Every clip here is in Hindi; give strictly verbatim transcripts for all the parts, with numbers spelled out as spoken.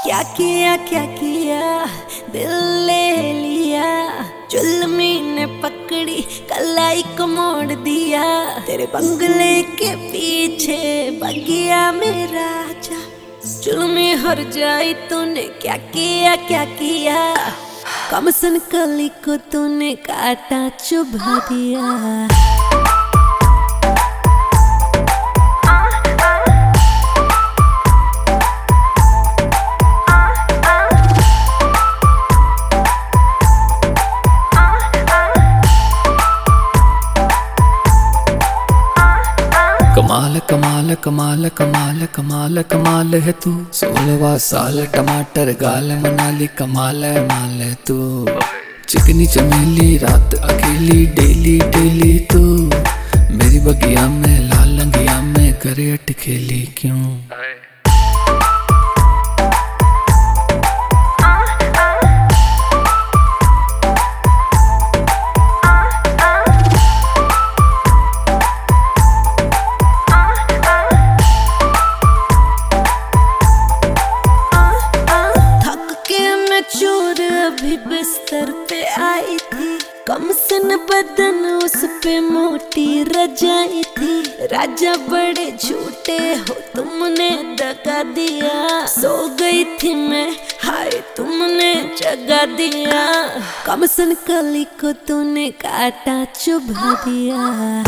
क्या किया क्या किया दिल ले लिया, जुल्मी ने पकड़ी कलाई को मोड़ दिया। तेरे बंगले के पीछे बगिया मेरा जा, जुल्मी हर जाई तूने क्या किया क्या किया। कमसन कली को तूने काटा चुभा दिया। कमाल कमाल कमाल कमाल कमाल कमाल है तू, सोलहवां साल टमाटर गाल मनाली कमाल है माल है तू। चिकनी चमेली रात अकेली डेली डेली तू, मेरी बगिया में लाल लंगिया में करे अटखेली क्यों। चोर अभी बिस्तर पे आई थी, कमसन बदन उस पे मोटी रजाई थी। राजा बड़े झूठे हो तुमने दगा दिया, सो गई थी मैं हाय तुमने जगा दिया। कमसन कली को तूने काटा चुभा दिया।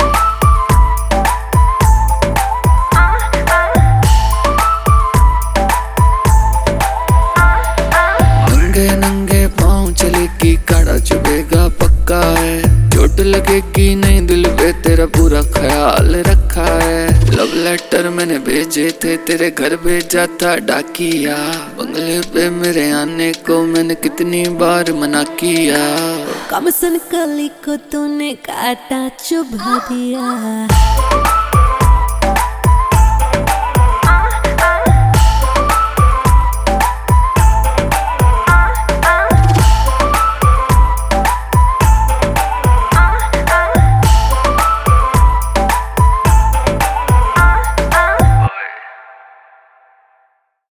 नंगे पाँव चलेगी काड़ा चुभेगा पक्का है, चोट लगेगी नहीं दिल पे तेरा पूरा ख्याल रखा है। लव लेटर मैंने भेजे थे तेरे घर भेजा था डाकिया, बंगले पे मेरे आने को मैंने कितनी बार मना किया। कमसन कली को तूने काटा चुभा दिया।